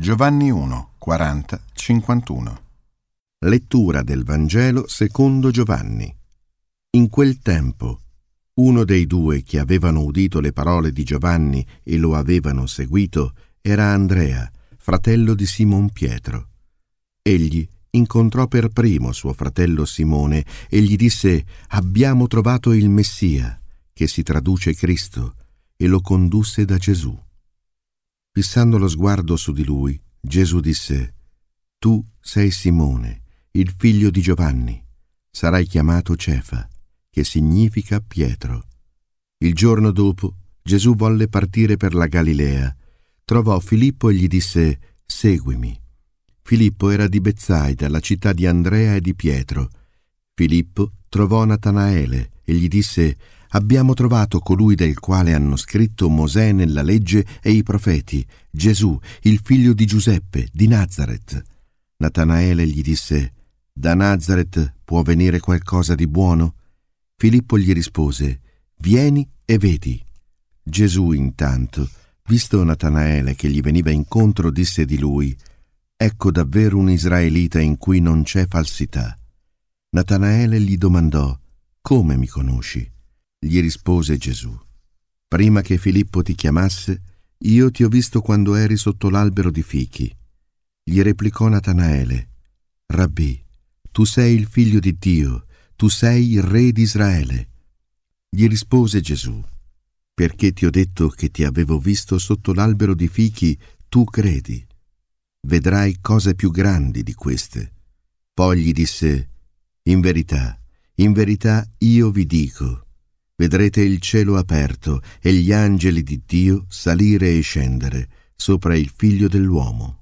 Giovanni 1, 40, 51. Lettura del Vangelo secondo Giovanni. In quel tempo, uno dei due che avevano udito le parole di Giovanni e lo avevano seguito era Andrea, fratello di Simon Pietro. Egli incontrò per primo suo fratello Simone e gli disse: «Abbiamo trovato il Messia», che si traduce Cristo, e lo condusse da Gesù. Fissando lo sguardo su di lui, Gesù disse: «Tu sei Simone, il figlio di Giovanni. Sarai chiamato Cefa, che significa Pietro». Il giorno dopo, Gesù volle partire per la Galilea. Trovò Filippo e gli disse: «Seguimi». Filippo era di Betsaida, la città di Andrea e di Pietro. Filippo trovò Natanaele e gli disse: «Abbiamo trovato colui del quale hanno scritto Mosè nella legge e i profeti, Gesù, il figlio di Giuseppe, di Nazaret». Natanaele gli disse: «Da Nazaret può venire qualcosa di buono?» Filippo gli rispose: «Vieni e vedi». Gesù, intanto, visto Natanaele che gli veniva incontro, disse di lui: «Ecco davvero un israelita in cui non c'è falsità». Natanaele gli domandò: «Come mi conosci?» Gli rispose Gesù: «Prima che Filippo ti chiamasse, io ti ho visto quando eri sotto l'albero di fichi». Gli replicò Natanaele: «Rabbì, tu sei il figlio di Dio, tu sei il re di Israele». Gli rispose Gesù: «Perché ti ho detto che ti avevo visto sotto l'albero di fichi, tu credi. Vedrai cose più grandi di queste». Poi gli disse: in verità io vi dico, vedrete il cielo aperto e gli angeli di Dio salire e scendere sopra il Figlio dell'uomo».